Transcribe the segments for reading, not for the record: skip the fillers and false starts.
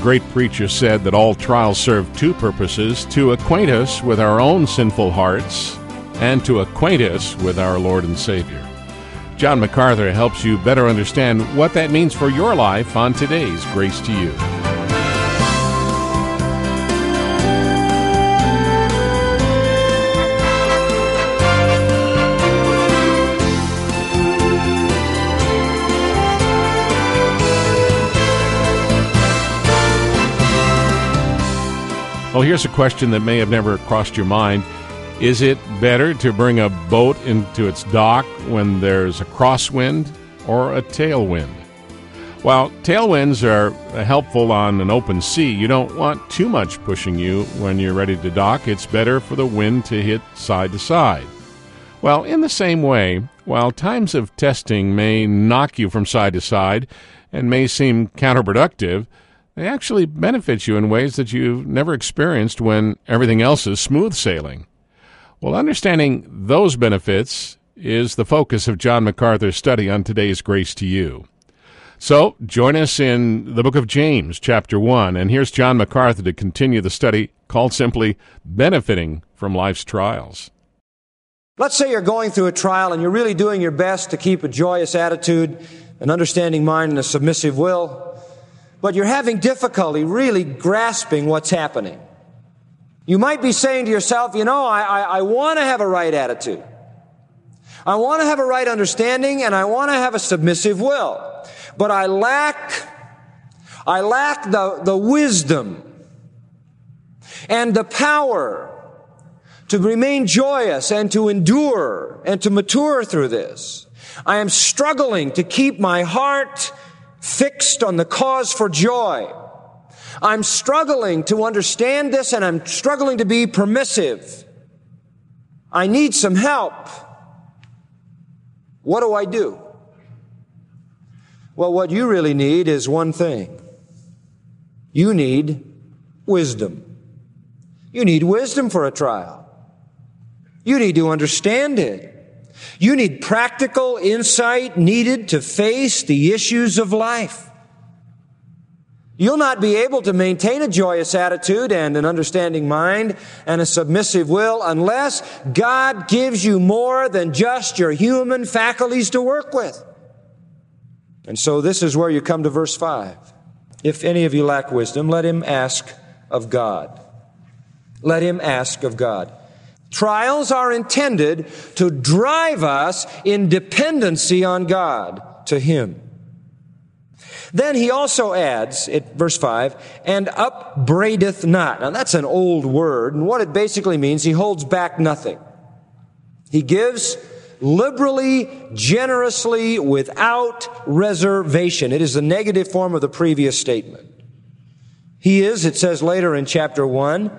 great preacher said that all trials serve two purposes: to acquaint us with our own sinful hearts and to acquaint us with our Lord and Savior. John MacArthur helps you better understand what that means for your life on today's Grace to You. Well, here's a question that may have never crossed your mind. Is it better to bring a boat into its dock when there's a crosswind or a tailwind? While tailwinds are helpful on an open sea, you don't want too much pushing you when you're ready to dock. It's better for the wind to hit side to side. Well, in the same way, while times of testing may knock you from side to side and may seem counterproductive, they actually benefit you in ways that you've never experienced when everything else is smooth sailing. Well, understanding those benefits is the focus of John MacArthur's study on today's Grace to You. So, join us in the book of James, chapter 1, and here's John MacArthur to continue the study called simply Benefiting from Life's Trials. Let's say you're going through a trial and you're really doing your best to keep a joyous attitude, an understanding mind, and a submissive will, but you're having difficulty really grasping what's happening. You might be saying to yourself, I want to have a right attitude. I want to have a right understanding, and I want to have a submissive will. But I lack the wisdom and the power to remain joyous and to endure and to mature through this. I am struggling to keep my heart fixed on the cause for joy. I'm struggling to understand this, and I'm struggling to be permissive. I need some help. What do I do? Well, what you really need is one thing. You need wisdom. You need wisdom for a trial. You need to understand it. You need practical insight needed to face the issues of life. You'll not be able to maintain a joyous attitude and an understanding mind and a submissive will unless God gives you more than just your human faculties to work with. And so this is where you come to verse 5. If any of you lack wisdom, let him ask of God. Let him ask of God. Trials are intended to drive us in dependency on God, to Him. Then he also adds, at verse 5, and upbraideth not. Now that's an old word, and what it basically means, he holds back nothing. He gives liberally, generously, without reservation. It is the negative form of the previous statement. He is, it says later in chapter 1,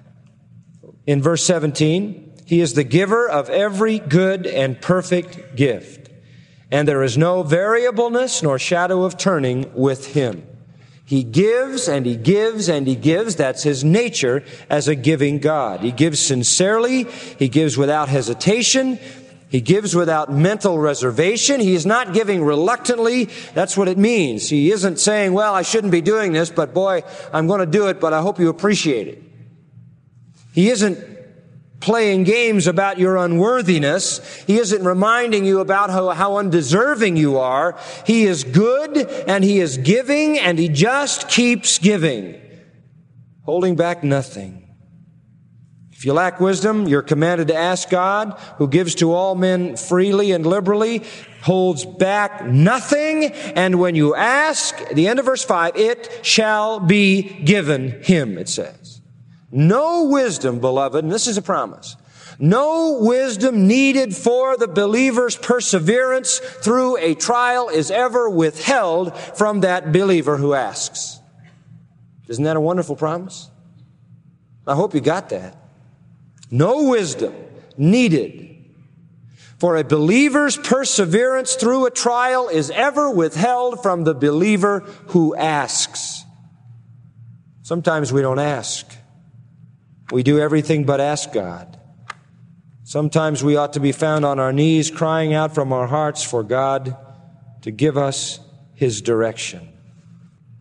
in verse 17, he is the giver of every good and perfect gift. And there is no variableness nor shadow of turning with him. He gives and he gives and he gives. That's his nature as a giving God. He gives sincerely. He gives without hesitation. He gives without mental reservation. He is not giving reluctantly. That's what it means. He isn't saying, well, I shouldn't be doing this, but boy, I'm going to do it, but I hope you appreciate it. He isn't playing games about your unworthiness. He isn't reminding you about how undeserving you are. He is good and he is giving and he just keeps giving, holding back nothing. If you lack wisdom, you're commanded to ask God, who gives to all men freely and liberally, holds back nothing, and when you ask, at the end of verse 5, it shall be given him, it says. No wisdom, beloved, and this is a promise, no wisdom needed for the believer's perseverance through a trial is ever withheld from that believer who asks. Isn't that a wonderful promise? I hope you got that. No wisdom needed for a believer's perseverance through a trial is ever withheld from the believer who asks. Sometimes we don't ask. We do everything but ask God. Sometimes we ought to be found on our knees crying out from our hearts for God to give us His direction.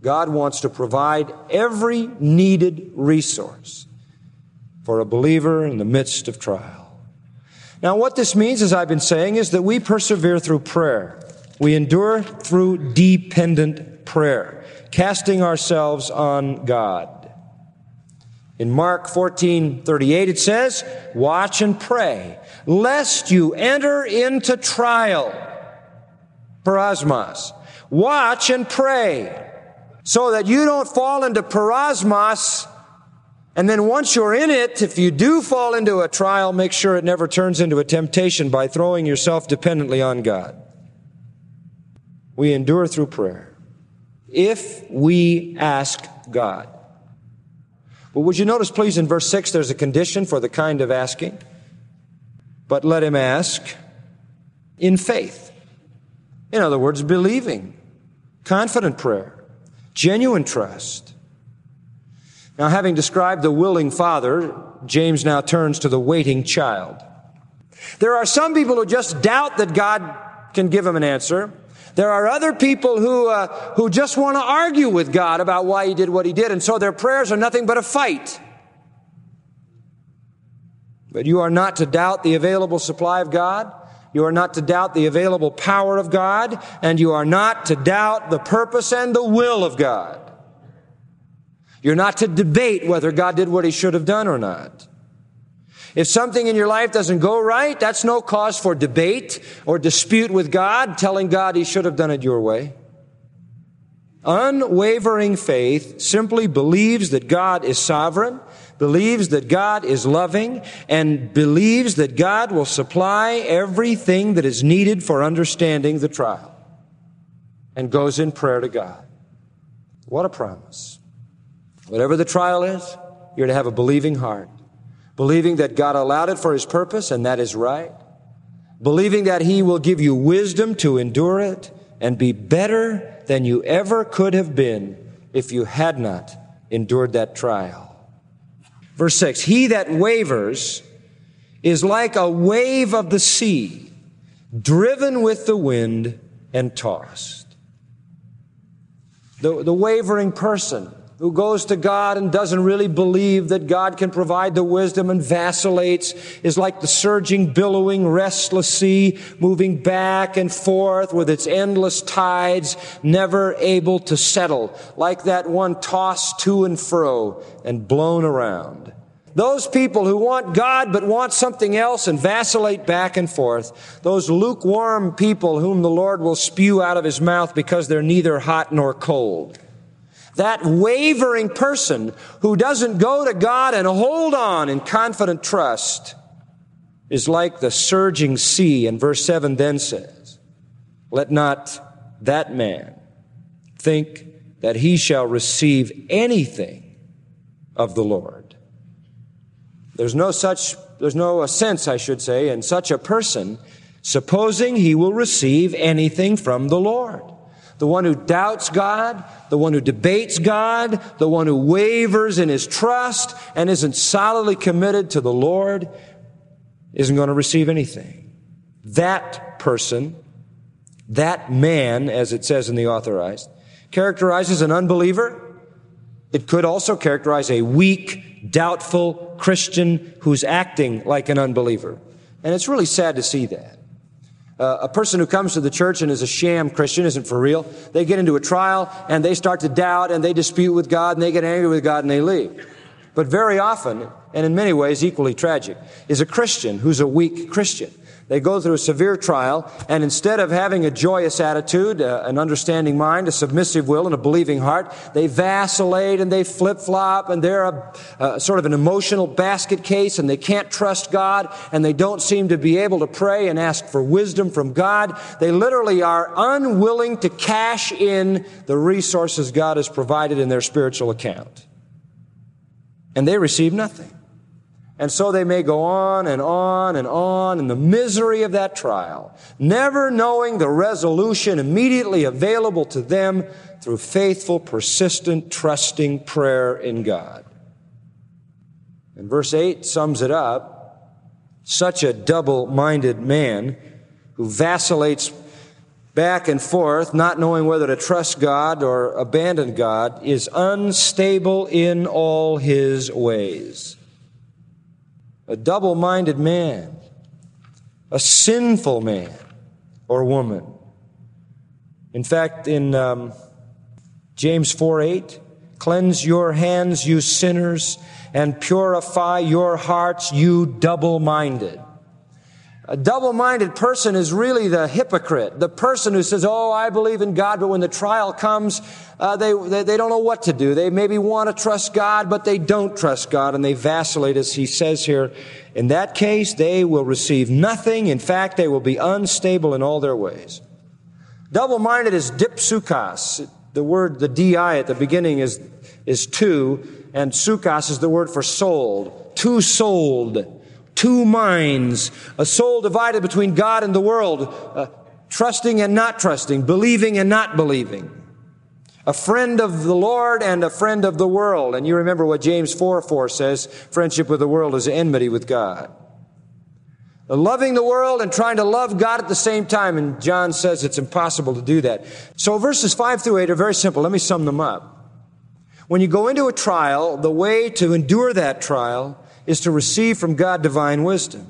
God wants to provide every needed resource for a believer in the midst of trial. Now, what this means, as I've been saying, is that we persevere through prayer. We endure through dependent prayer, casting ourselves on God. In Mark 14:38 it says, "Watch and pray, lest you enter into trial." Parasmos. Watch and pray, so that you don't fall into parasmos, and then once you're in it, if you do fall into a trial, make sure it never turns into a temptation by throwing yourself dependently on God. We endure through prayer if we ask God. But would you notice, please, in verse 6, there's a condition for the kind of asking. But let him ask in faith. In other words, believing, confident prayer, genuine trust. Now, having described the willing father, James now turns to the waiting child. There are some people who just doubt that God can give them an answer. There are other people who just want to argue with God about why He did what He did, and so their prayers are nothing but a fight. But you are not to doubt the available supply of God. You are not to doubt the available power of God, and you are not to doubt the purpose and the will of God. You're not to debate whether God did what He should have done or not. If something in your life doesn't go right, that's no cause for debate or dispute with God, telling God He should have done it your way. Unwavering faith simply believes that God is sovereign, believes that God is loving, and believes that God will supply everything that is needed for understanding the trial, and goes in prayer to God. What a promise. Whatever the trial is, you're to have a believing heart. Believing that God allowed it for His purpose, and that is right. Believing that He will give you wisdom to endure it and be better than you ever could have been if you had not endured that trial. Verse 6, "He that wavers is like a wave of the sea, driven with the wind and tossed." The wavering person who goes to God and doesn't really believe that God can provide the wisdom and vacillates is like the surging, billowing, restless sea, moving back and forth with its endless tides, never able to settle, like that one tossed to and fro and blown around. Those people who want God but want something else and vacillate back and forth, those lukewarm people whom the Lord will spew out of His mouth because they're neither hot nor cold. That wavering person who doesn't go to God and hold on in confident trust is like the surging sea. And verse 7 then says, "Let not that man think that he shall receive anything of the Lord." There's no sense, I should say, in such a person supposing he will receive anything from the Lord. The one who doubts God, the one who debates God, the one who wavers in his trust and isn't solidly committed to the Lord isn't going to receive anything. That person, that man, as it says in the Authorized, characterizes an unbeliever. It could also characterize a weak, doubtful Christian who's acting like an unbeliever. And it's really sad to see that. A person who comes to the church and is a sham Christian, isn't for real. They get into a trial and they start to doubt and they dispute with God and they get angry with God and they leave. But very often, and in many ways equally tragic, is a Christian who's a weak Christian. They go through a severe trial, and instead of having a joyous attitude, an understanding mind, a submissive will, and a believing heart, they vacillate and they flip-flop, and they're a sort of an emotional basket case, and they can't trust God, and they don't seem to be able to pray and ask for wisdom from God. They literally are unwilling to cash in the resources God has provided in their spiritual account. And they receive nothing. And so they may go on and on and on in the misery of that trial, never knowing the resolution immediately available to them through faithful, persistent, trusting prayer in God. And verse 8 sums it up. Such a double-minded man who vacillates back and forth, not knowing whether to trust God or abandon God, is unstable in all his ways. A double-minded man, a sinful man or woman. In fact, in James 4:8, cleanse your hands, you sinners, and purify your hearts, you double-minded. A double-minded person is really the hypocrite, the person who says, oh, I believe in God, but when the trial comes, they don't know what to do. They maybe want to trust God, but they don't trust God, and they vacillate, as he says here. In that case, they will receive nothing. In fact, they will be unstable in all their ways. Double-minded is dipsukas. The word, the di at the beginning is two, and sukas is the word for souled. Two-souled. Two minds, a soul divided between God and the world, trusting and not trusting, believing and not believing. A friend of the Lord and a friend of the world. And you remember what James 4:4 says, friendship with the world is enmity with God. Loving the world and trying to love God at the same time. And John says it's impossible to do that. So verses 5 through 8 are very simple. Let me sum them up. When you go into a trial, the way to endure that trial is to receive from God divine wisdom.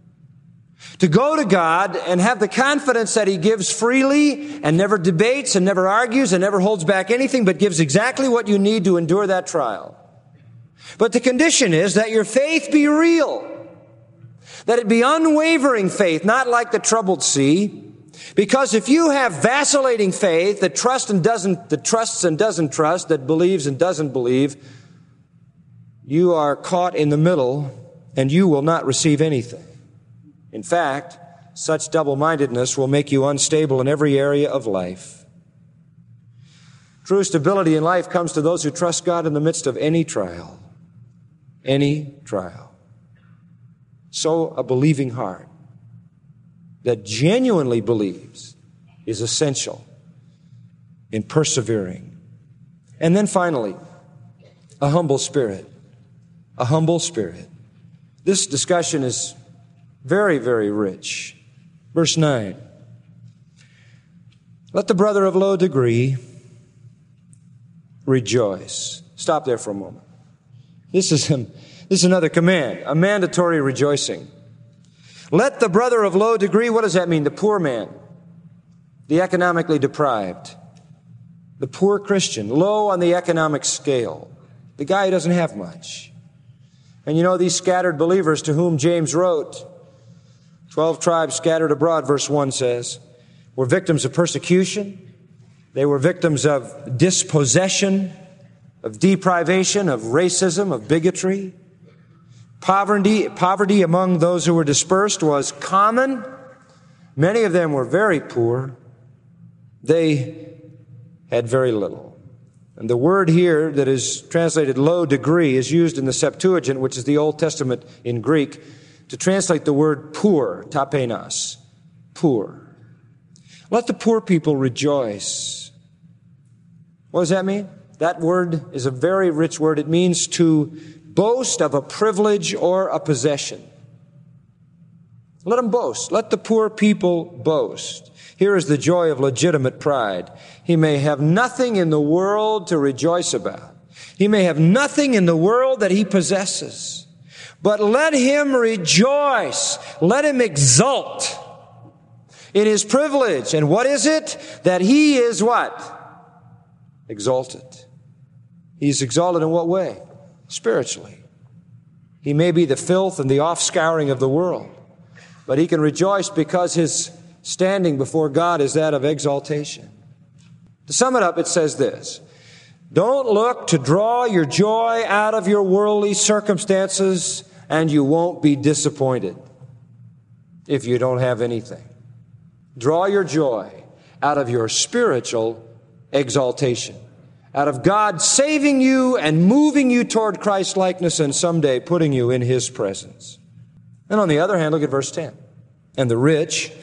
To go to God and have the confidence that he gives freely and never debates and never argues and never holds back anything, but gives exactly what you need to endure that trial. But the condition is that your faith be real. That it be unwavering faith, not like the troubled sea. Because if you have vacillating faith that trusts and doesn't trust, that believes and doesn't believe, you are caught in the middle and you will not receive anything. In fact, such double-mindedness will make you unstable in every area of life. True stability in life comes to those who trust God in the midst of any trial. Any trial. So a believing heart that genuinely believes is essential in persevering. And then finally, a humble spirit. A humble spirit. This discussion is very, very rich. Verse 9. Let the brother of low degree rejoice. Stop there for a moment. This is another command, a mandatory rejoicing. Let the brother of low degree, what does that mean? The poor man, the economically deprived, the poor Christian, low on the economic scale, the guy who doesn't have much. And you know, these scattered believers to whom James wrote, 12 tribes scattered abroad, verse 1 says, were victims of persecution. They were victims of dispossession, of deprivation, of racism, of bigotry. Poverty among those who were dispersed was common. Many of them were very poor. They had very little. And the word here that is translated low degree is used in the Septuagint, which is the Old Testament in Greek, to translate the word poor, tapenos, poor. Let the poor people rejoice. What does that mean? That word is a very rich word. It means to boast of a privilege or a possession. Let them boast. Let the poor people boast. Here is the joy of legitimate pride. He may have nothing in the world to rejoice about. He may have nothing in the world that he possesses. But let him rejoice. Let him exult in his privilege. And what is it? That he is what? Exalted. He's exalted in what way? Spiritually. He may be the filth and the offscouring of the world, but he can rejoice because his standing before God is that of exaltation. To sum it up, it says this: don't look to draw your joy out of your worldly circumstances, and you won't be disappointed if you don't have anything. Draw your joy out of your spiritual exaltation, out of God saving you and moving you toward Christ-likeness and someday putting you in his presence. And on the other hand, look at verse 10. And the rich,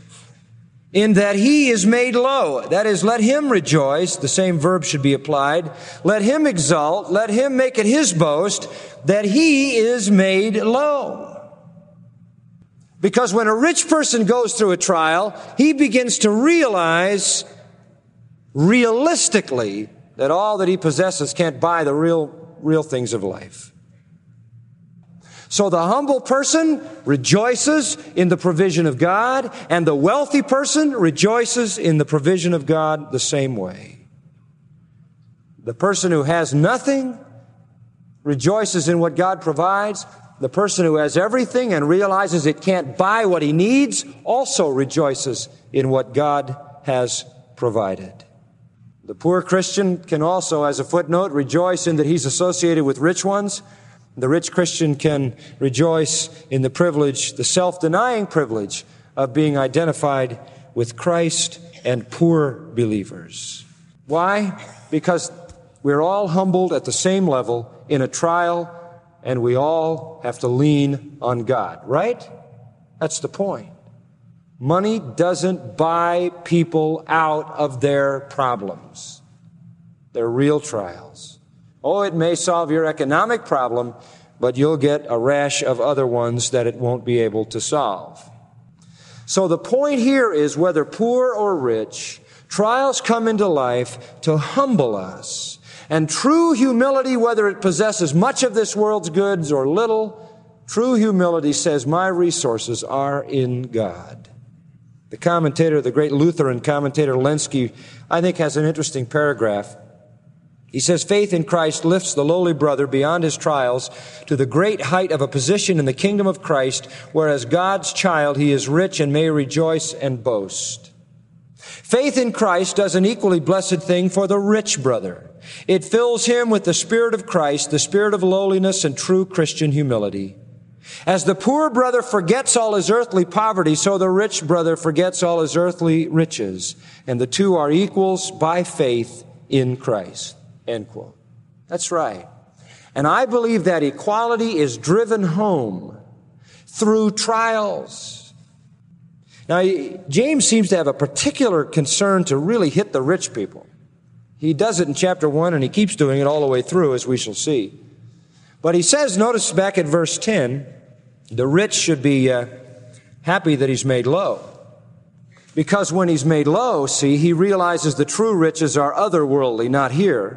in that he is made low. That is, let him rejoice. The same verb should be applied. Let him exult. Let him make it his boast that he is made low. Because when a rich person goes through a trial, he begins to realize realistically that all that he possesses can't buy the real things of life. So the humble person rejoices in the provision of God, and the wealthy person rejoices in the provision of God the same way. The person who has nothing rejoices in what God provides. The person who has everything and realizes it can't buy what he needs also rejoices in what God has provided. The poor Christian can also, as a footnote, rejoice in that he's associated with rich ones. The rich Christian can rejoice in the privilege, the self-denying privilege of being identified with Christ and poor believers. Why? Because we're all humbled at the same level in a trial, and we all have to lean on God, right? That's the point. Money doesn't buy people out of their problems. They're real trials. Oh, it may solve your economic problem, but you'll get a rash of other ones that it won't be able to solve. So the point here is, whether poor or rich, trials come into life to humble us. And true humility, whether it possesses much of this world's goods or little, true humility says, my resources are in God. The commentator, the great Lutheran commentator Lenski, I think has an interesting paragraph. He says, faith in Christ lifts the lowly brother beyond his trials to the great height of a position in the kingdom of Christ, where as God's child he is rich and may rejoice and boast. Faith in Christ does an equally blessed thing for the rich brother. It fills him with the Spirit of Christ, the spirit of lowliness and true Christian humility. As the poor brother forgets all his earthly poverty, so the rich brother forgets all his earthly riches. And the two are equals by faith in Christ. End quote. That's right. And I believe that equality is driven home through trials. Now, James seems to have a particular concern to really hit the rich people. He does it in chapter 1, and he keeps doing it all the way through, as we shall see. But he says, notice back at verse 10, the rich should be happy that he's made low. Because when he's made low, see, he realizes the true riches are otherworldly, not here.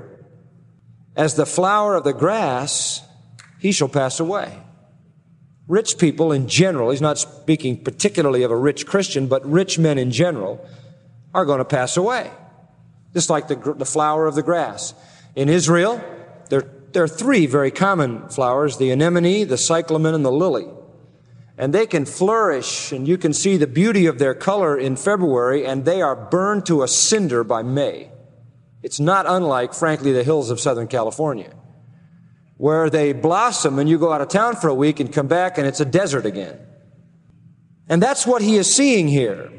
As the flower of the grass, he shall pass away. Rich people in general, he's not speaking particularly of a rich Christian, but rich men in general are going to pass away. Just like the flower of the grass. In Israel, there are three very common flowers, the anemone, the cyclamen, and the lily. And they can flourish, and you can see the beauty of their color in February, and they are burned to a cinder by May. It's not unlike, frankly, the hills of Southern California, where they blossom and you go out of town for a week and come back and it's a desert again. And that's what he is seeing here.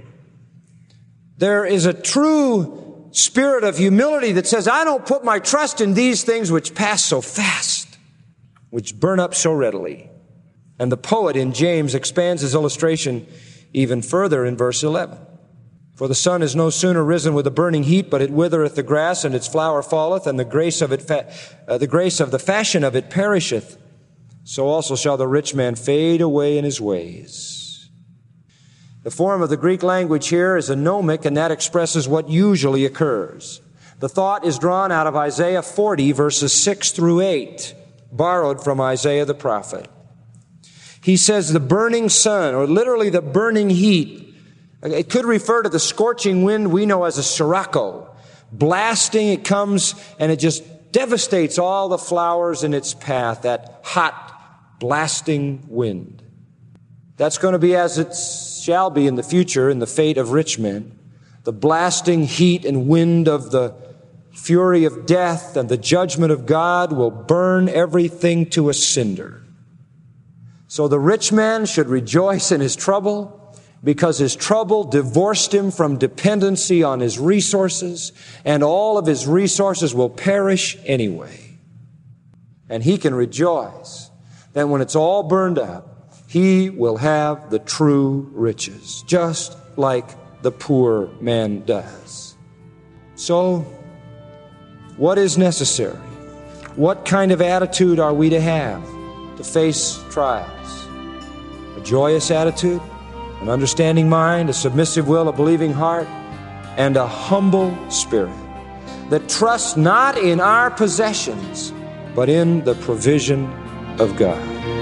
There is a true spirit of humility that says, I don't put my trust in these things which pass so fast, which burn up so readily. And the poet in James expands his illustration even further in verse 11. For the sun is no sooner risen with a burning heat, but it withereth the grass, and its flower falleth, and the grace of the fashion of it perisheth. So also shall the rich man fade away in his ways. The form of the Greek language here is a gnomic, and that expresses what usually occurs. The thought is drawn out of Isaiah 40, verses 6 through 8, borrowed from Isaiah the prophet. He says the burning sun, or literally the burning heat. It could refer to the scorching wind we know as a sirocco. Blasting, it comes and it just devastates all the flowers in its path, that hot, blasting wind. That's going to be as it shall be in the future in the fate of rich men. The blasting heat and wind of the fury of death and the judgment of God will burn everything to a cinder. So the rich man should rejoice in his trouble, because his trouble divorced him from dependency on his resources, and all of his resources will perish anyway. And he can rejoice that when it's all burned up, he will have the true riches, just like the poor man does. So, what is necessary? What kind of attitude are we to have to face trials? A joyous attitude? an understanding mind, a submissive will, a believing heart, and a humble spirit that trusts not in our possessions, but in the provision of God.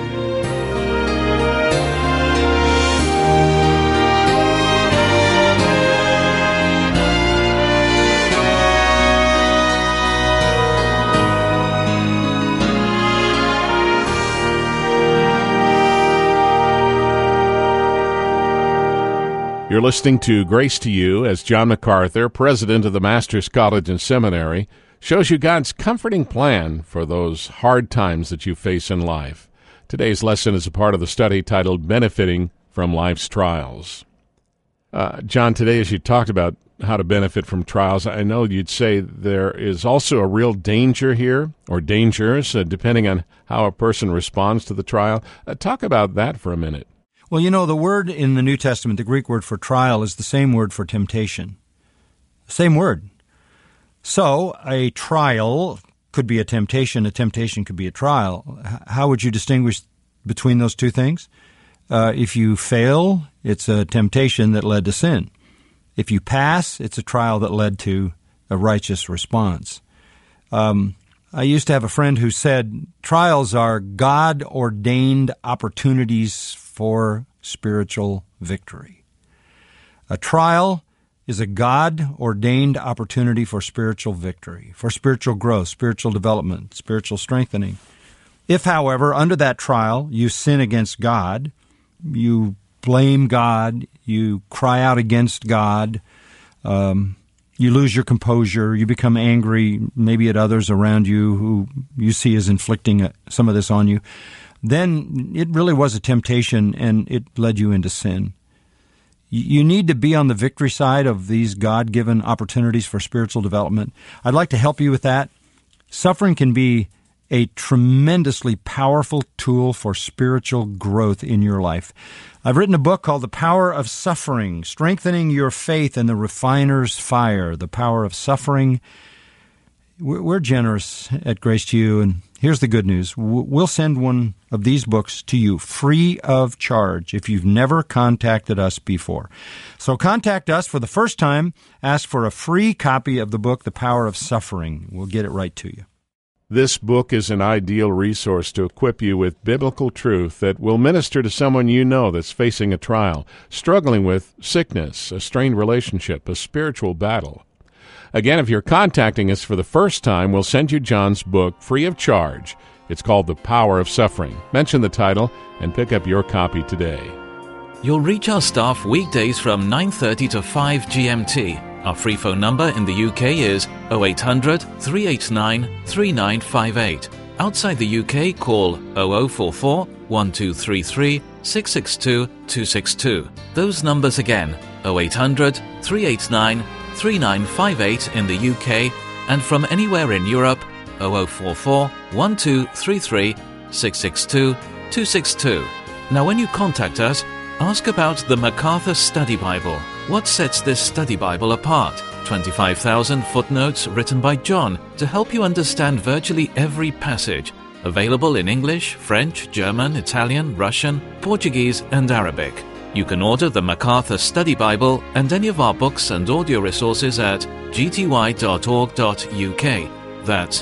You're listening to Grace to You as John MacArthur, president of the Master's College and Seminary, shows you God's comforting plan for those hard times that you face in life. Today's lesson is a part of the study titled Benefiting from Life's Trials. John, today as you talked about how to benefit from trials, I know you'd say there is also a real danger here, or dangers, depending on how a person responds to the trial. Talk about that for a minute. Well, you know, the word in the New Testament, the Greek word for trial, is the same word for temptation. Same word. So, a trial could be a temptation could be a trial. How would you distinguish between those two things? If you fail, it's a temptation that led to sin. If you pass, it's a trial that led to a righteous response. I used to have a friend who said, trials are God-ordained opportunities for spiritual victory. A trial is a God-ordained opportunity for spiritual victory, for spiritual growth, spiritual development, spiritual strengthening. If, however, under that trial you sin against God, you blame God, you cry out against God, you lose your composure, you become angry maybe at others around you who you see as inflicting some of this on you, then it really was a temptation and it led you into sin. You need to be on the victory side of these God-given opportunities for spiritual development. I'd like to help you with that. Suffering can be a tremendously powerful tool for spiritual growth in your life. I've written a book called The Power of Suffering, Strengthening Your Faith in the Refiner's Fire, The Power of Suffering. We're generous at Grace to You, and here's the good news. We'll send one of these books to you free of charge if you've never contacted us before. So contact us for the first time. Ask for a free copy of the book, The Power of Suffering. We'll get it right to you. This book is an ideal resource to equip you with biblical truth that will minister to someone you know that's facing a trial, struggling with sickness, a strained relationship, a spiritual battle. Again, if you're contacting us for the first time, we'll send you John's book free of charge. It's called The Power of Suffering. Mention the title and pick up your copy today. You'll reach our staff weekdays from 9:30 to 5 GMT. Our free phone number in the UK is 0800 389 3958. Outside the UK, call 0044 1233 662 262. Those numbers again, 0800 389 3958 in the UK, and from anywhere in Europe, 0044 1233 662 262. Now when you contact us, ask about the MacArthur Study Bible. What sets this study Bible apart? 25,000 footnotes written by John to help you understand virtually every passage. Available in English, French, German, Italian, Russian, Portuguese, and Arabic. You can order the MacArthur Study Bible and any of our books and audio resources at gty.org.uk. That's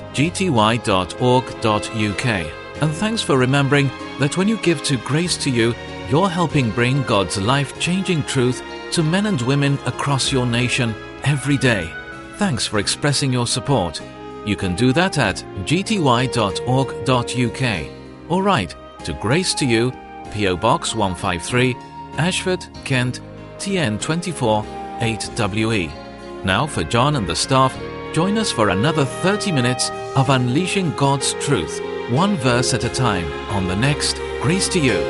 gty.org.uk. And thanks for remembering that when you give to Grace to You, you're helping bring God's life-changing truth to men and women across your nation every day. Thanks for expressing your support. You can do that at gty.org.uk or write to Grace to You, P.O. Box 153, Ashford, Kent, TN 24 8WE. Now for John and the staff, join us for another 30 minutes of unleashing God's truth, one verse at a time, on the next Grace to You.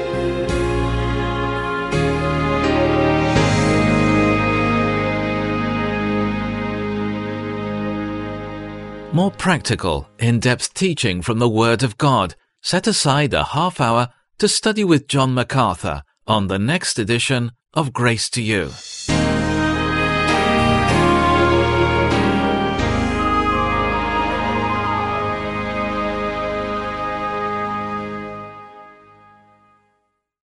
More practical, in-depth teaching from the Word of God. Set aside a half hour to study with John MacArthur on the next edition of Grace to You.